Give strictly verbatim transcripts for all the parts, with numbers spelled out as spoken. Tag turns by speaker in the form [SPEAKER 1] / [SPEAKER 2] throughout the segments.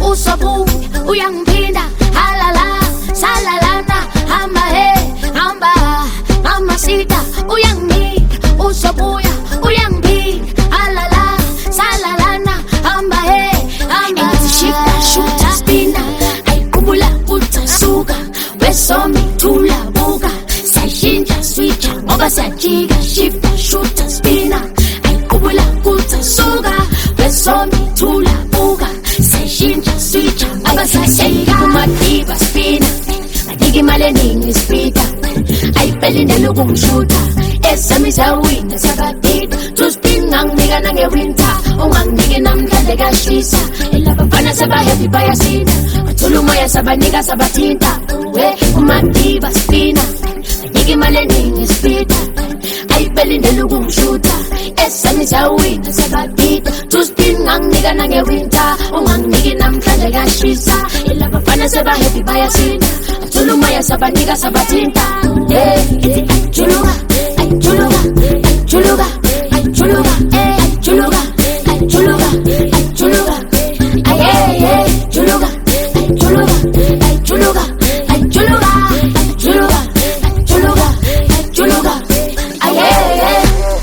[SPEAKER 1] usobu uyangiphinda halala salalana hamba he hamba mama sita uyangiphinda usobuya uyangiphinda halala salalana hamba he hamba shika shuta spina ayikubula utasuka wesomi thula buka sayishintsha switcha ngoba siyajika shifta shuta spina ayikubula utasuka wesomi thula buka sayishintsha switcha ngoba siyajika kumadiba spina adiki male ningi spita ayipelindele ukumshuta esami sawina sakadida tuspina nginika nangewinter ungangiki namhlanje kashisa elabafana sebahappy bayasina bathula umoya sabanika sabathinta we umadiba spina adiki male ningi spita ayipelindele ukumshuta esami sawina sakadida tuspina nginika nangewinter ungangiki namhlanje kashisa elabafana sebahappy bayasina bathula umoya sabanika sabathinta yeah juluka juluka juluka juluka eh juluka juluka juluka ay ay juluka juluka juluka juluka juluka juluka juluka ay ay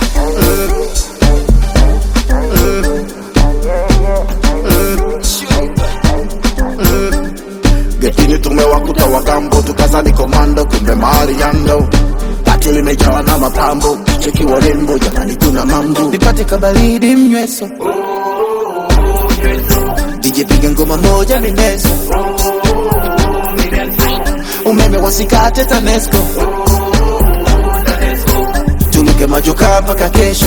[SPEAKER 2] getini tumewakuta wagambo tukazani komando kumbe Mariando Batuli mejawa na mapambo cheki walembo jamani tuna mambo
[SPEAKER 3] nipate kabaridi mnyweso D J piga ngoma moja mineso umeme wasikate TANESCO tuluke majoka mpaka kesho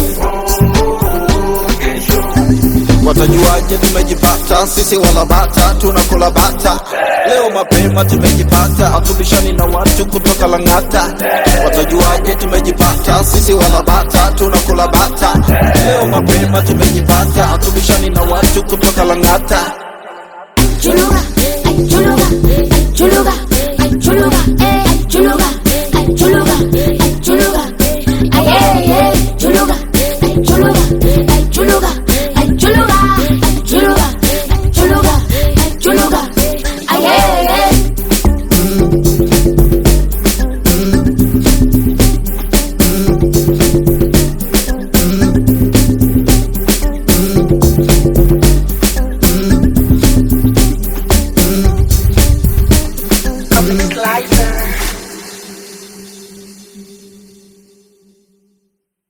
[SPEAKER 3] watajuaje tumejipata sisi wala bata tunakula bata leo mapema tumejipata hatubishani na watu kutoka Lang'ata watajuaje tumejipata sisi wala bata tunakula bata leo mapema tumejipata hatubishani na watu kutoka Lang'ata